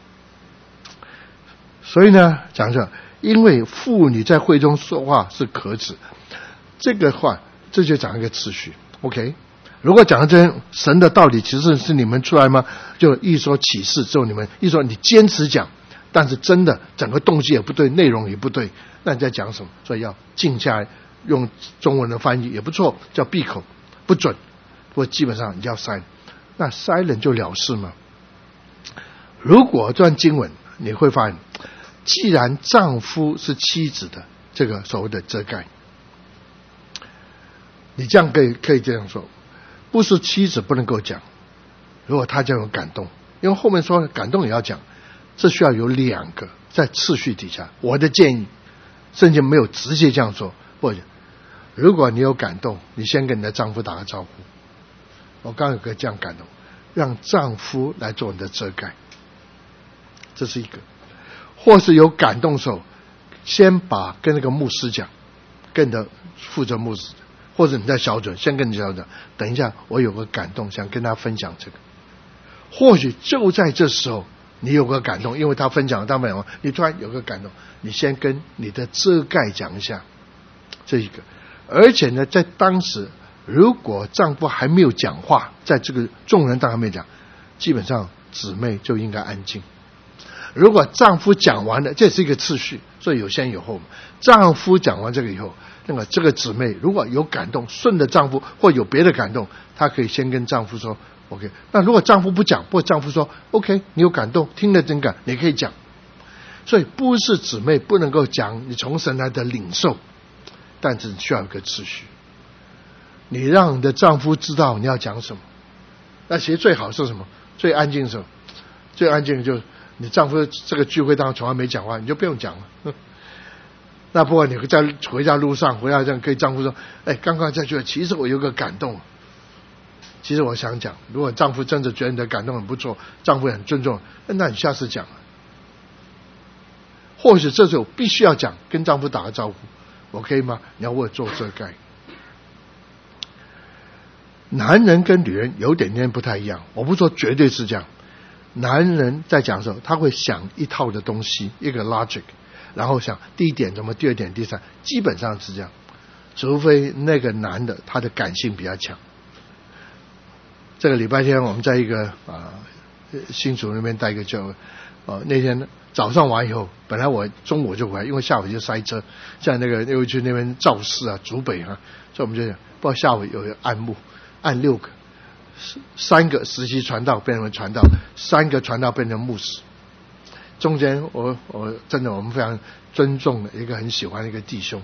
所以呢，讲说因为妇女在会中说话是可耻，这个话这就讲一个次序 OK。如果讲这神的道理其实是你们出来吗？就一说启示之后，你们一说你坚持讲，但是真的整个动机也不对，内容也不对，那你在讲什么？所以要静下来，用中文的翻译也不错，叫闭口，不准。不过基本上你要silent，那silent就了事吗？如果这段经文你会发现，既然丈夫是妻子的这个所谓的遮盖，你这样可以这样说，不是妻子不能够讲，如果他这样有感动，因为后面说感动也要讲，这需要有两个在次序底下。我的建议圣经没有直接这样说，或者如果你有感动，你先跟你的丈夫打个招呼，我刚刚有个这样感动，让丈夫来做你的遮盖，这是一个。或是有感动的时候，先跟那个牧师讲，跟你的负责牧师，或者你在小组先跟你小组，等一下我有个感动想跟他分享这个。或许就在这时候你有个感动，因为他分享他没有，你突然有个感动，你先跟你的遮盖讲一下，这一个。而且呢，在当时如果丈夫还没有讲话，在这个众人当还没有讲，基本上姊妹就应该安静。如果丈夫讲完了，这是一个次序，所以有先有后嘛。丈夫讲完这个以后，那么这个姊妹如果有感动，顺着丈夫或有别的感动，她可以先跟丈夫说 OK。 那如果丈夫不讲，或丈夫说 OK 你有感动，听了真感，你可以讲。所以不是姊妹不能够讲你从神来的领受，但是需要一个次序，你让你的丈夫知道你要讲什么。那其实最好是什么？最安静的时候，最安静的就是你丈夫这个聚会当中从来没讲话，你就不用讲了。那不过你在回家路上，回家这样跟丈夫说，刚刚在聚会其实我有个感动，其实我想讲，如果丈夫真的觉得你的感动很不错，丈夫很尊重，那你下次讲。或许这时候必须要讲，跟丈夫打个招呼 OK 吗？你要为我做遮盖。男人跟女人有点不太一样，我不说绝对是这样。男人在讲的时候，他会想一套的东西，一个 logic， 然后想第一点怎么，第二点第三，基本上是这样，除非那个男的他的感性比较强。这个礼拜天我们在一个新竹那边带一个教会，那天早上完以后，本来我中午就回来，因为下午就塞车，像那个又去那边造势啊，竹北啊，所以我们就想，不知道下午有按牧，按6个，3个实习传道变成传道，3个传道变成牧师。中间我真的我们非常尊重的一个很喜欢的一个弟兄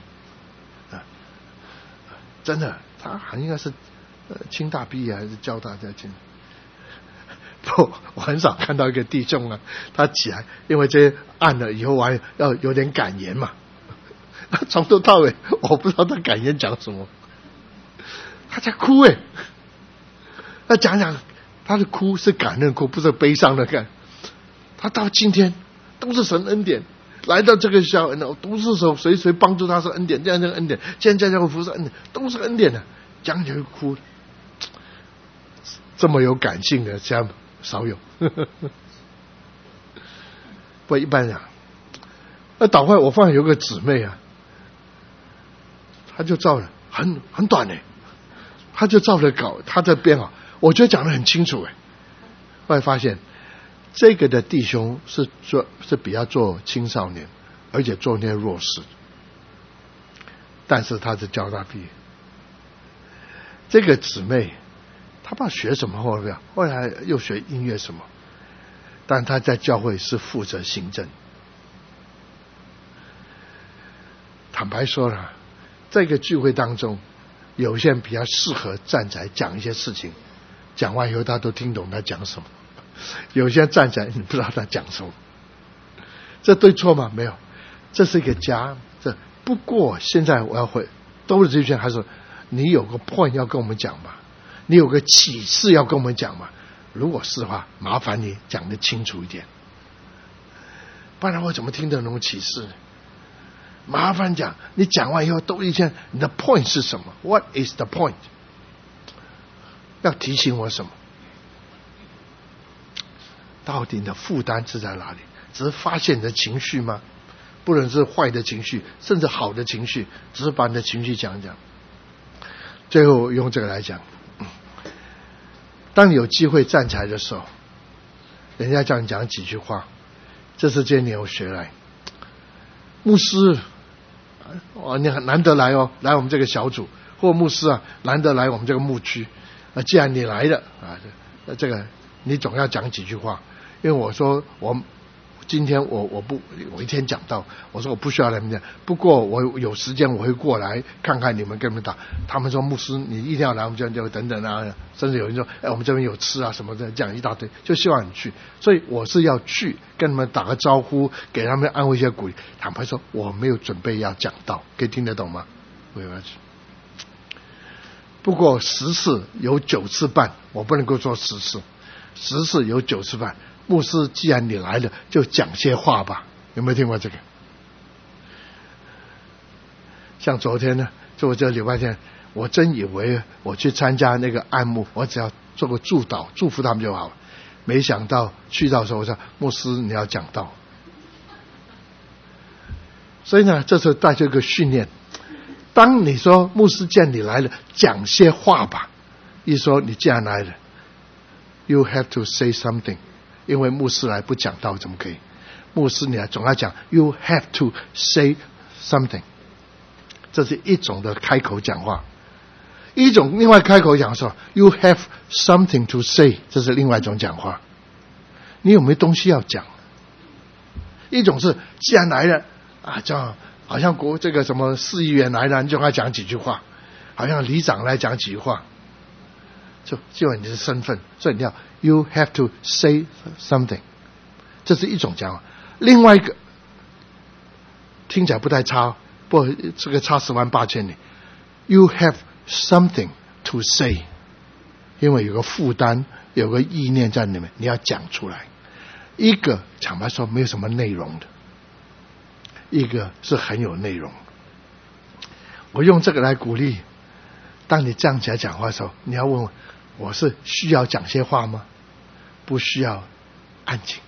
真的他好像应该是清大毕业还是交大在进。不，我很少看到一个弟兄他起来，因为这些按了以后完要有点感言嘛，从头到尾我不知道他感言讲什么，他在哭他讲他的哭是感恩哭，不是悲伤的感。他到今天都是神恩典，来到这个小恩都是谁帮助他是恩典，这样恩典，现在这个服侍恩典都是恩典的。 讲就哭，这么有感性的这样少有。不一般讲，祷告我发现有个姊妹啊，她就照了很短的，她就照着稿，她这边啊，我觉得讲得很清楚哎。后来发现这个的弟兄是比较做青少年，而且做那些弱势，但是他是交大毕业。这个姊妹她不知道学什么，后来又学音乐什么，但她在教会是负责行政。坦白说了，这个聚会当中，有些人比较适合站起来讲一些事情，讲完以后他都听懂他讲什么；有些人站起来你不知道他讲什么。这对错吗？没有，这是一个家。不过现在我要回都是这些，还是你有个 point 要跟我们讲嘛？你有个启示要跟我们讲嘛？如果是的话，麻烦你讲得清楚一点，不然我怎么听得懂启示呢？麻烦讲，你讲完以后都一些，你的 point 是什么 ？What is the point？ 要提醒我什么？到底你的负担是在哪里？只是发现你的情绪吗？不论是坏的情绪，甚至好的情绪，只是把你的情绪讲讲。最后用这个来讲，当你有机会站起来的时候，人家叫你讲几句话，这是这些年我学来。牧师，你很难得来哦，来我们这个小组，或牧师啊，难得来我们这个牧区。既然你来了这个你总要讲几句话，因为我说今天我一天讲到，我说我不需要来你们讲，不过我有时间我会过来看看你们跟你们打。他们说牧师你一定要来我们这边等等啊，甚至有人说我们这边有吃啊什么的，讲一大堆，就希望你去。所以我是要去跟你们打个招呼，给他们安慰一些鼓励。坦白说我没有准备要讲道，可以听得懂吗？我要去。不过10次有9次半，我不能够做10次，10次有9次半。牧师，既然你来了，就讲些话吧。有没有听过这个？像昨天呢，就这礼拜天，我真以为我去参加那个按牧，我只要做个祝祷，祝福他们就好了。没想到去到的时候，我说牧师你要讲道。所以呢，这时候带这个训练。当你说牧师既然你来了，讲些话吧。一说你既然来了 ，you have to say something。因为牧师来不讲道怎么可以？牧师你总要讲 you have to say something， 这是一种的开口讲话。一种另外开口讲说 you have something to say， 这是另外一种讲话。你有没有东西要讲？一种是既然来了叫好像这个什么市议员来了，你就要讲几句话，好像里长来讲几句话，就你的身份，所以你要 you have to say something， 这是一种讲法。另外一个听起来不太差，不这个差108000里 you have something to say， 因为有个负担，有个意念在里面，你要讲出来。一个坦白说没有什么内容的，一个是很有内容。我用这个来鼓励，当你站起来讲话的时候，你要问我是需要讲些话吗？不需要，安静。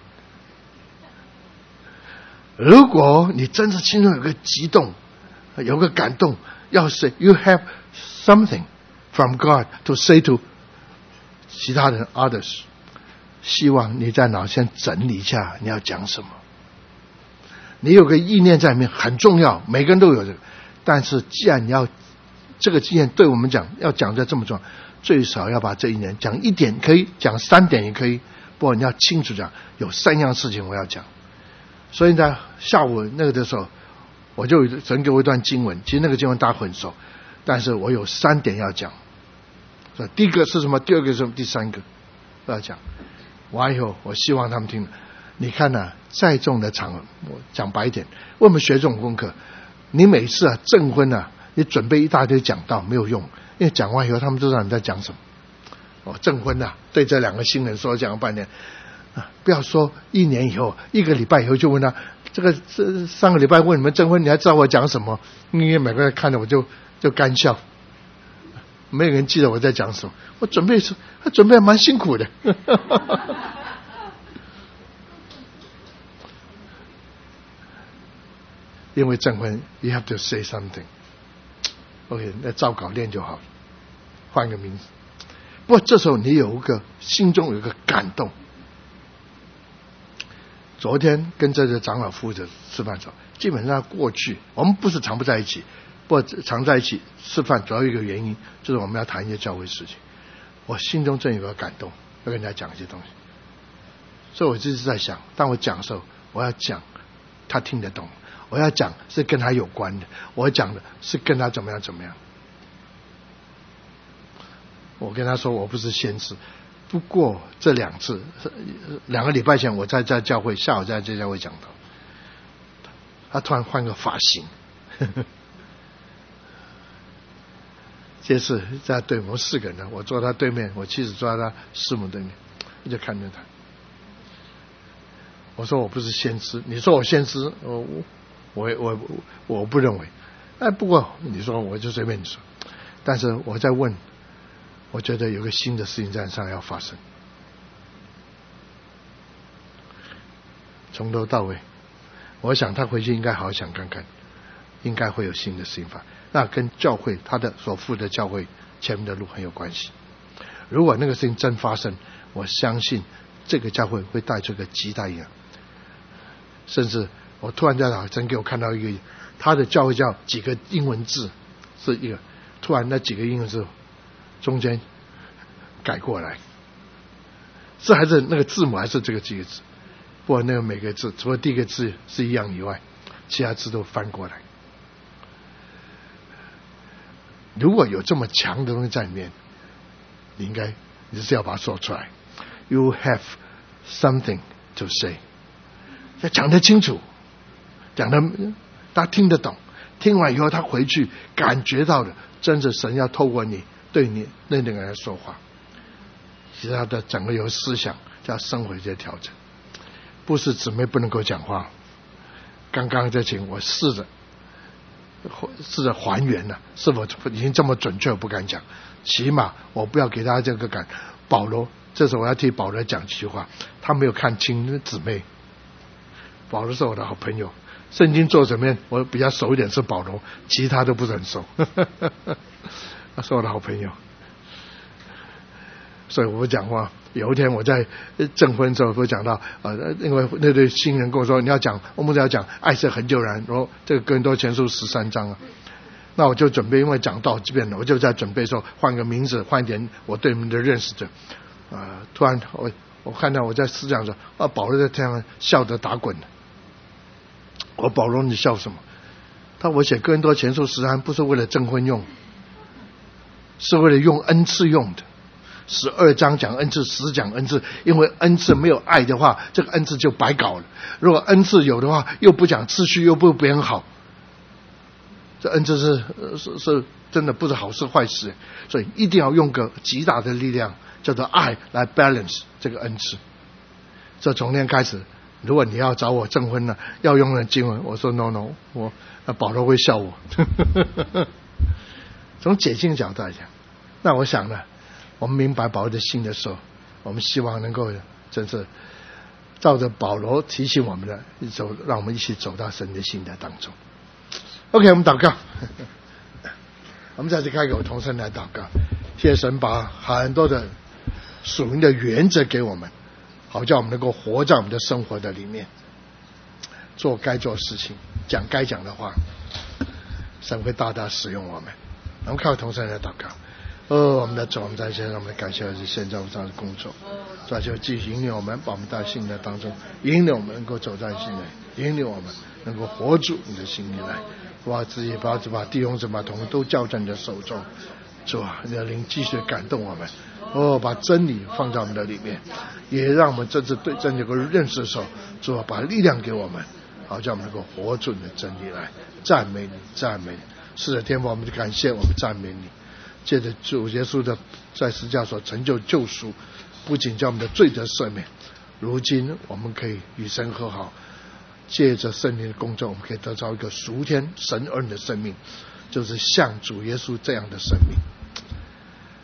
如果你真是心中有个激动，有个感动，要 say you have something from God to say to 其他人 others， 希望你在脑先整理一下你要讲什么。你有个意念在里面很重要，每个人都有这个。但是既然你要这个意念对我们讲要讲的这么重要，最少要把这一年讲1点可以，讲3点也可以，不过你要清楚讲有3样事情我要讲。所以在下午那个的时候，我就神给我一段经文，其实那个经文大家很熟，但是我有3点要讲。第一个是什么？第二个是什么？第三个都要讲。完以后我希望他们听。你看在众的场合，我讲白一点，为我们学这种功课，你每次证婚你准备一大堆讲道没有用，因为讲完以后他们都知道你在讲什么。证婚对这2个新人说讲了半年，不要说1年以后1个礼拜以后就问他，这上个礼拜问你们证婚，你还知道我讲什么？因为每个人看着我就干笑。 没有人记得我在讲什么。我准备蛮辛苦的。因为证婚 you have to say something。 OK， 那照稿念就好了，换个名字。不过这时候你心中有一个感动。昨天跟这个长老夫子吃饭的时候，基本上过去我们不是常不在一起，不过常在一起吃饭主要一个原因就是我们要谈一些教会事情。我心中真有个感动，要跟人家讲一些东西。所以我一直在想，当我讲的时候，我要讲他听得懂，我要讲是跟他有关的，我要讲的是跟他怎么样。我跟他说我不是先知，不过这2次2个礼拜前我在教会，下午在这教会讲到，他突然换个发型。这次在对面4个人，我坐他对面，我妻子坐在他师母对面，我就看着他。我说我不是先知，你说我先知，我不认为。不过你说我就随便你说，但是我在问，我觉得有个新的事情在上要发生。从头到尾，我想他回去应该好好想看看，应该会有新的事情发生。那跟教会他的所负的教会前面的路很有关系。如果那个事情真发生，我相信这个教会会带出个极大影响。甚至我突然在脑真给我看到一个，他的教会叫几个英文字，是一个突然那几个英文字中间改过来，是还是那个字母还是这个几个字，不过那个每个字除了第一个字是一样以外，其他字都翻过来。如果有这么强的东西在里面，你是要把它说出来。 You have something to say， 要讲得清楚，讲得他听得懂，听完以后他回去感觉到的真是神要透过你对你那个人来说话。其实他的整个有思想叫生活一些调整，不是姊妹不能够讲话。刚刚这情我试着还原了，是否已经这么准确我不敢讲，起码我不要给他这个感。保罗这时候我要替保罗讲几句话，他没有看清姊妹。保罗是我的好朋友，圣经作者里面我比较熟一点是保罗，其他都不是很熟。他是我的好朋友，所以我不讲话。有一天我在证婚的时候我讲到因为那对新人跟我说你要讲，我们要讲爱是恒久然，然后这个哥林多前书13章啊，那我就准备，因为讲到这边了，我就在准备说换个名字，换一点我对你们的认识者。突然我看到我在思想说保罗在天上笑得打滚了。我保罗你笑什么？他我写哥林多前书13章不是为了证婚用，是为了用恩赐用的。12章讲恩赐，10讲恩赐，因为恩赐没有爱的话，这个恩赐就白搞了。如果恩赐有的话，又不讲秩序，又不别人好，这恩赐是真的不是好事坏事，所以一定要用个极大的力量，叫做爱来 balance 这个恩赐。这从天开始，如果你要找我证婚呢，要用的经文，我说 no， 保罗会笑我。从解经角度来讲，那我想呢，我们明白保罗的心的时候，我们希望能够真是照着保罗提醒我们的走，让我们一起走到神的心的当中。OK， 我们祷告。我们再次开口同声来祷告，谢谢神把很多的属灵的原则给我们，好叫我们能够活在我们的生活的里面，做该做的事情，讲该讲的话，神会大大使用我们。我们开口同声来祷告。我们的主，我们在现在我们感谢的是现在我们这样的工作，主要就继续引领我们，把我们带信的当中，引领我们能够走在信内，引领我们能够活出你的心里来。把自己把弟兄姊妹同都交在你的手中，主啊，你的灵继续感动我们。把真理放在我们的里面，也让我们这次对真理有个认识的时候，主啊，把力量给我们，好叫我们能够活出你的真理来。赞美你，赞美你。是的，天父，我们感谢，我们赞美你。借着主耶稣的在十字架所成就救赎，不仅叫我们的罪得赦免，如今我们可以与神和好。借着圣灵的工作，我们可以得到一个属天神儿女的生命，就是像主耶稣这样的生命。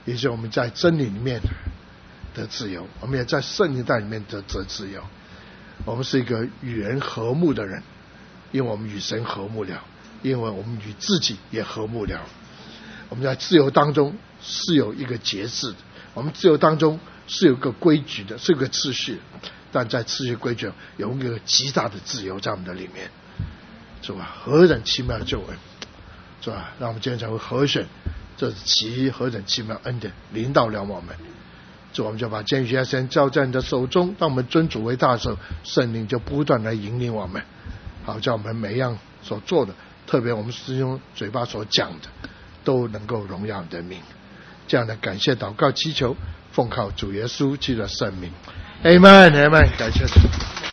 也就是我们在真理里面得自由，我们也在圣灵带里面得自由。我们是一个与人和睦的人，因为我们与神和睦了，因为我们与自己也和睦了。我们在自由当中是有一个节制的，我们自由当中是有个规矩的，是有个秩序，但在秩序规矩有一个极大的自由在我们的里面，是吧？何等奇妙的救恩，是吧？让我们今天才会和选这何等奇妙恩典临到了我们。主，我们就把监狱学生交在你的手中，当我们尊主为大的时候，圣灵就不断来引领我们，好叫我们每一样所做的，特别我们是用嘴巴所讲的，都能够荣耀你的名。这样的感谢祷告祈求，奉靠主耶稣基督的圣名， Amen， 感谢主。